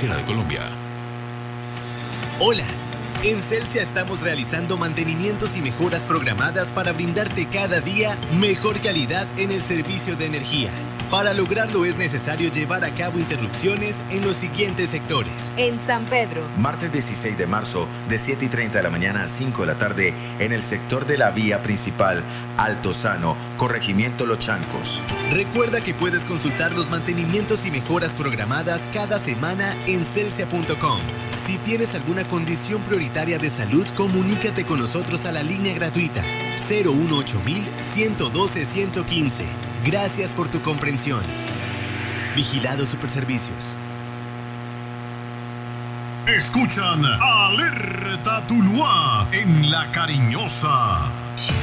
Financiera de Colombia. Hola, en Celsia estamos realizando mantenimientos y mejoras programadas para brindarte cada día mejor calidad en el servicio de energía. Para lograrlo es necesario llevar a cabo interrupciones en los siguientes sectores. En San Pedro, martes 16 de marzo, de 7:30 de la mañana a 5 de la tarde, en el sector de la vía principal, Altozano, corregimiento Los Chancos. Recuerda que puedes consultar los mantenimientos y mejoras programadas cada semana en celsia.com. Si tienes alguna condición prioritaria de salud, comunícate con nosotros a la línea gratuita 018-112-115. Gracias por tu comprensión. Vigilado Superservicios. Escuchan Alerta Tuluá en La Cariñosa.